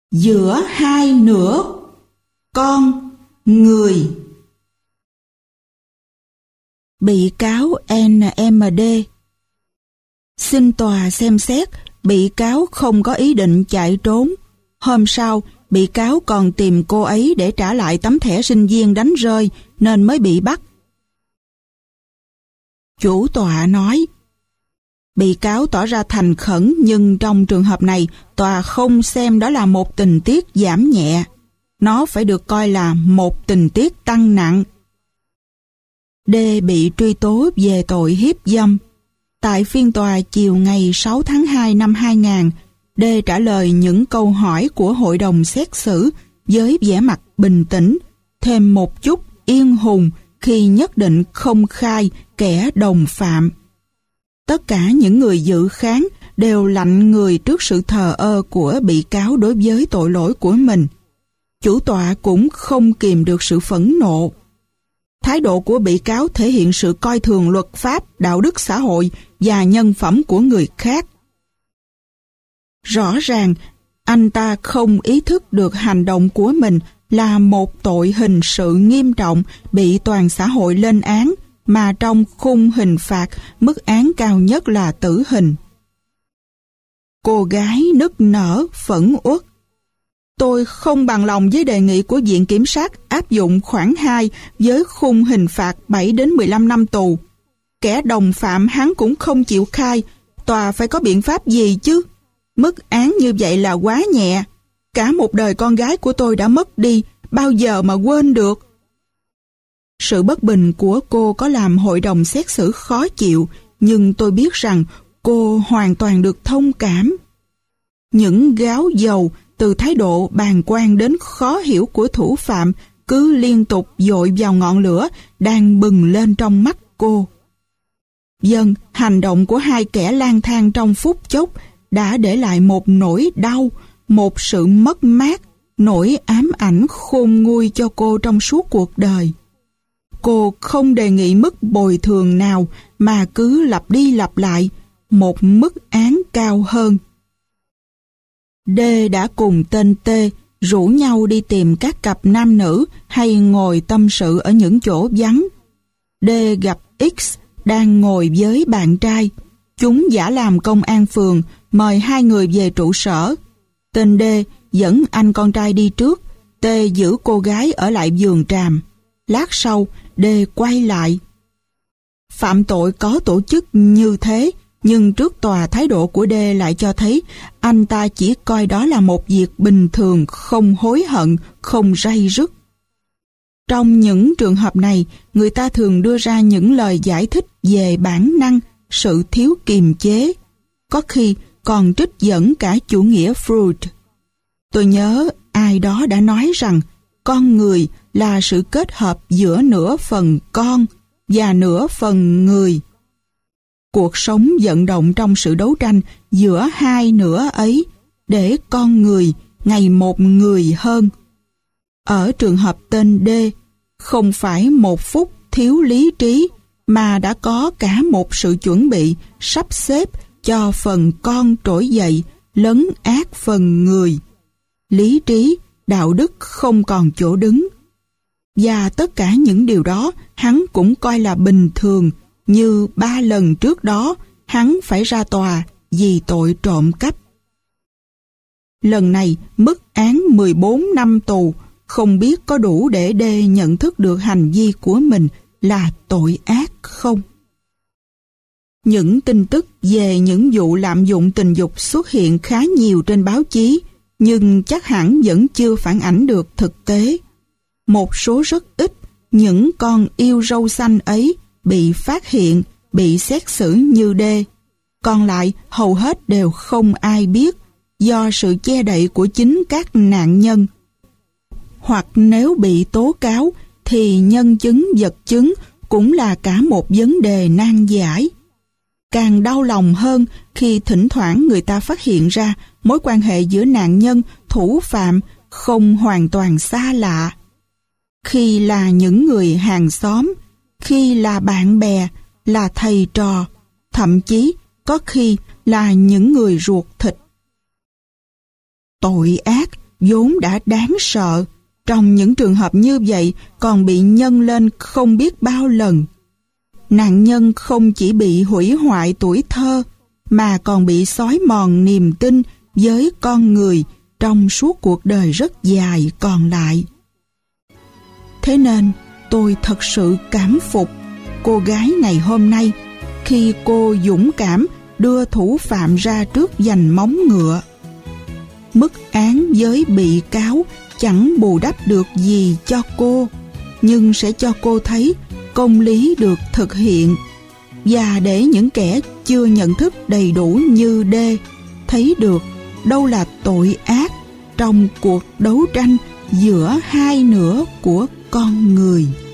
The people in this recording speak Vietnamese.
giữa hai nửa con người. Bị cáo NMD. Xin tòa xem xét, bị cáo không có ý định chạy trốn. Hôm sau, bị cáo còn tìm cô ấy để trả lại tấm thẻ sinh viên đánh rơi nên mới bị bắt. Chủ tọa nói, bị cáo tỏ ra thành khẩn nhưng trong trường hợp này, tòa không xem đó là một tình tiết giảm nhẹ. Nó phải được coi là một tình tiết tăng nặng. D bị truy tố về tội hiếp dâm. Tại phiên tòa chiều ngày 6 tháng 2 năm 2000, D trả lời những câu hỏi của hội đồng xét xử với vẻ mặt bình tĩnh, thêm một chút yên hùng khi nhất định không khai kẻ đồng phạm. Tất cả những người dự kháng đều lạnh người trước sự thờ ơ của bị cáo đối với tội lỗi của mình. Chủ tọa cũng không kìm được sự phẫn nộ. Thái độ của bị cáo thể hiện sự coi thường luật pháp, đạo đức xã hội và nhân phẩm của người khác. Rõ ràng, anh ta không ý thức được hành động của mình là một tội hình sự nghiêm trọng bị toàn xã hội lên án, mà trong khung hình phạt, mức án cao nhất là tử hình. Cô gái nức nở, phẫn uất. Tôi không bằng lòng với đề nghị của Viện Kiểm sát áp dụng khoản 2 với khung hình phạt 7 đến 15 năm tù. Kẻ đồng phạm hắn cũng không chịu khai, tòa phải có biện pháp gì chứ? Mức án như vậy là quá nhẹ. Cả một đời con gái của tôi đã mất đi, bao giờ mà quên được? Sự bất bình của cô có làm hội đồng xét xử khó chịu, nhưng tôi biết rằng cô hoàn toàn được thông cảm. Những gáo dầu từ thái độ bàng quan đến khó hiểu của thủ phạm cứ liên tục dội vào ngọn lửa đang bừng lên trong mắt cô. Vâng, hành động của hai kẻ lang thang trong phút chốc đã để lại một nỗi đau, một sự mất mát, nỗi ám ảnh khôn nguôi cho cô trong suốt cuộc đời. Cô không đề nghị mức bồi thường nào mà cứ lặp đi lặp lại một mức án cao hơn. D đã cùng tên T rủ nhau đi tìm các cặp nam nữ hay ngồi tâm sự ở những chỗ vắng. D gặp X đang ngồi với bạn trai. Chúng giả làm công an phường, mời hai người về trụ sở. Tên D dẫn anh con trai đi trước, T giữ cô gái ở lại vườn tràm. Lát sau, D quay lại. Phạm tội có tổ chức như thế, nhưng trước tòa thái độ của D lại cho thấy anh ta chỉ coi đó là một việc bình thường, không hối hận, không ray rứt. Trong những trường hợp này, người ta thường đưa ra những lời giải thích về bản năng, sự thiếu kiềm chế, có khi còn trích dẫn cả chủ nghĩa Freud. Tôi nhớ ai đó đã nói rằng con người là sự kết hợp giữa nửa phần con và nửa phần người. Cuộc sống vận động trong sự đấu tranh giữa hai nửa ấy để con người ngày một người hơn. Ở trường hợp tên D, không phải một phút thiếu lý trí mà đã có cả một sự chuẩn bị sắp xếp cho phần con trỗi dậy lấn át phần người. Lý trí, đạo đức không còn chỗ đứng. Và tất cả những điều đó hắn cũng coi là bình thường, như 3 lần trước đó hắn phải ra tòa vì tội trộm cắp. Lần này mức án 14 năm tù không biết có đủ để D nhận thức được hành vi của mình là tội ác không? Những tin tức về những vụ lạm dụng tình dục xuất hiện khá nhiều trên báo chí, nhưng chắc hẳn vẫn chưa phản ánh được thực tế. Một số rất ít những con yêu râu xanh ấy bị phát hiện, bị xét xử như D. Còn lại hầu hết đều không ai biết do sự che đậy của chính các nạn nhân. Hoặc nếu bị tố cáo thì nhân chứng vật chứng cũng là cả một vấn đề nan giải. Càng đau lòng hơn khi thỉnh thoảng người ta phát hiện ra mối quan hệ giữa nạn nhân, thủ phạm không hoàn toàn xa lạ. Khi là những người hàng xóm, khi là bạn bè, là thầy trò, thậm chí có khi là những người ruột thịt. Tội ác vốn đã đáng sợ, trong những trường hợp như vậy còn bị nhân lên không biết bao lần. Nạn nhân không chỉ bị hủy hoại tuổi thơ, mà còn bị xói mòn niềm tin với con người trong suốt cuộc đời rất dài còn lại. Thế nên, tôi thật sự cảm phục cô gái ngày hôm nay khi cô dũng cảm đưa thủ phạm ra trước giành móng ngựa. Mức án với bị cáo chẳng bù đắp được gì cho cô, nhưng sẽ cho cô thấy công lý được thực hiện, và để những kẻ chưa nhận thức đầy đủ như D thấy được đâu là tội ác trong cuộc đấu tranh giữa hai nửa của con người.